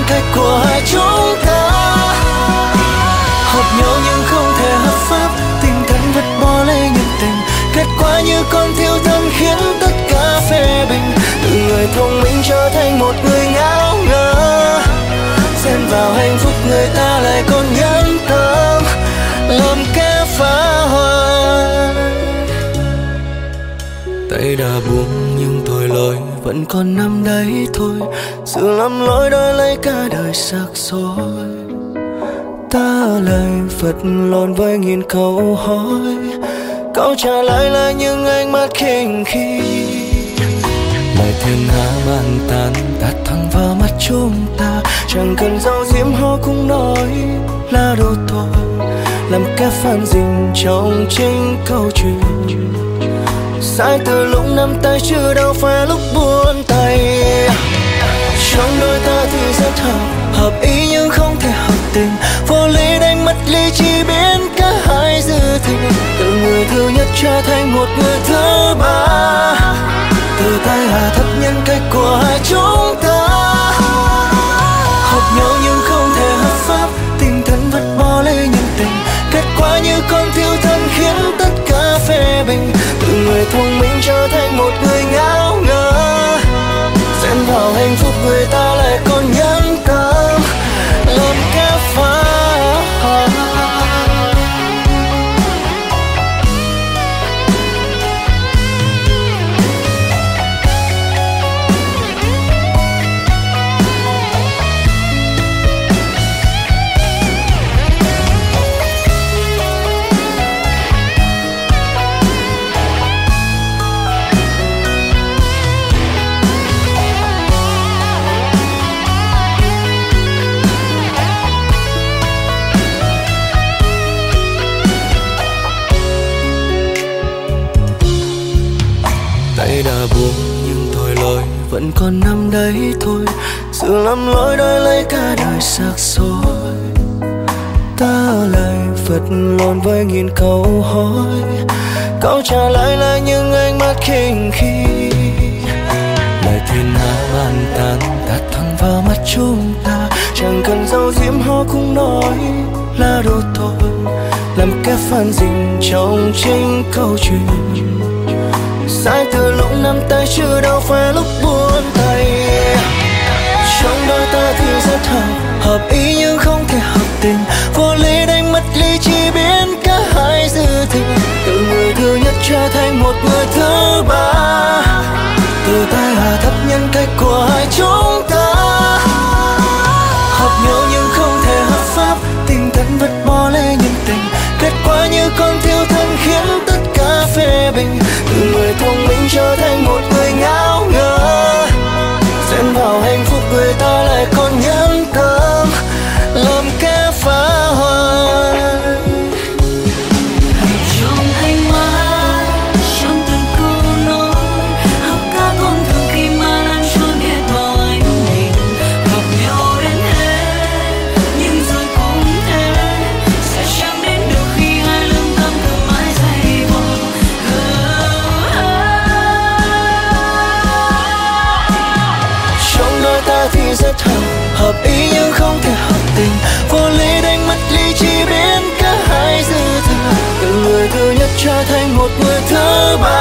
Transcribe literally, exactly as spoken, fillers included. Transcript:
cách của hai chúng ta. Hợp nhau nhưng không thể hợp pháp, tình thân vứt bỏ lấy nhân tình. Kết quả như con thiêu thân khiến tất cả phê bình. Từ người thông minh trở thành một người ngáo ngơ, xen vào hạnh phúc người ta lại còn nhẫn tâm làm kẻ phá hoại. Tay đã buông nhưng tội lỗi vẫn còn nằm đấy thôi. Sự lầm lỗi đổi lấy cả đời sắc rối. Ta lại vật lộn với nghìn câu hỏi, câu trả lời là những ánh mắt khinh khi. Lời thiên hạ bàn tán tạt thẳng vào mắt chúng ta, chẳng cần giấu giếm họ cũng nói là đồ tội, làm kẻ phản dình trong chính câu chuyện. Sai từ lúc nắm tay chứ đâu phải lúc buông tay. Trong đôi ta thì rất hợp, hợp ý nhưng không thể hợp tình. Vô lý đánh mất lý trí biến cả hai dư thừa. Từ người thứ nhất trở thành một người thứ ba, từ tay hạ thấp nhân cách của hai chúng ta. Hợp nhau nhưng không thể hợp pháp, tình thân vứt bỏ lấy nhân tình. Kết quả như con thiêu thân khiến tất cả phê bình. Từ người thông minh trở thành một người ngáo ngơ, xen vào hạnh phúc người ta lại còn nhẫn tâm làm kẻ phá hoại. Tay đã buông nhưng tội lỗi vẫn còn nằm đấy thôi. Sự lầm lỗi đổi lấy cả đời sắc rối. Ta lại vật lộn với nghìn câu hỏi, câu trả lời là những ánh mắt khinh khi. Lời thiên hạ bàn tán tạt thẳng vào mắt chúng ta, chẳng cần giấu giếm họ cũng nói là đồ tội, làm kẻ phản dình trong chính câu chuyện. Sai từ lúc nắm tay chứ đâu phải lúc buông tay. Trong đôi ta thì rất hợp, hợp ý nhưng không thể hợp tình. Vô lý đánh mất lý trí biến cả hai dư thừa. Từ người thứ nhất trở thành một người thứ ba, từ tay hạ thấp nhân cách của hai chúng ta. Hợp nhau nhưng không thể hợp pháp, tình thân vứt bỏ lấy nhân tình. Kết quả như con thiêu thân khiến tất cả phê bình. Từ người thông minh trở thành một người ngáo ngơ, xen vào hạnh phúc người ta lại còn nhẫn tâm làm kẻ phá hoại. Trong ánh mắt, trong từng câu nói, học ca con thường khi mà đang trốn biết bao anh mình. Gặp nhau đến hết, nhưng rồi cũng thế, sẽ chẳng đến được khi hai lương tâm cứ mãi dây vò. Trong đôi ta thì rất hợp, hợp ý nhưng không thể hợp tình. Vô lý đánh mất lý trí biến cả hai dư thừa. Từ người thứ nhất trở thành một người thứ ba,